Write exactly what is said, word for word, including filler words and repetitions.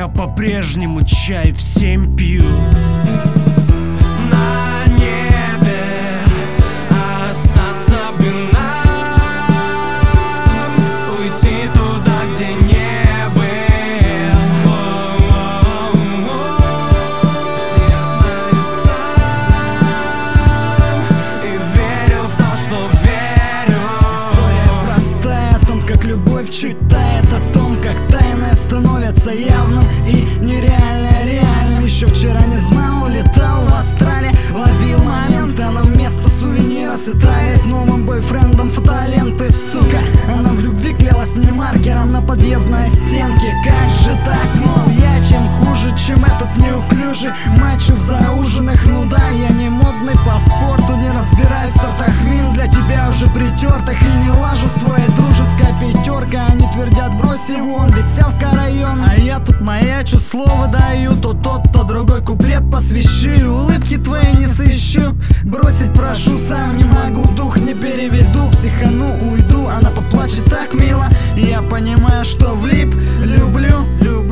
я по-прежнему чай в семь пью. На небе остаться бы нам, уйти туда, где не был. Я знаю сам и верю в то, что верю. История простая о том, как любовь чуть тает, о том, как тайное становится явным и нереальное реальным. Еще вчера не знал, улетал в астрале, ловил момент, она вместо сувенира с Италии с новым бойфрендом фотоленты, сука. Она в любви клялась мне маркером на подъездной стенке. Как же так, мол, я чем хуже, чем этот неуклюжий мачо в зауженных. Ну да, я не модный по спорту, не разбираюсь в сортах вин для тебя уже притертых. И не лажу с твоей дружеской пятеркой. Они твердят, брось его, он ведь сявка район. А я тут маячу, слово даю, то тот, то другой куплет посвящу. И улыбки твои не сыщу, бросить прошу, сам не могу, дух не переведу. Психану, уйду, она поплачет так мило, и я понимаю, что влип. Люблю, люблю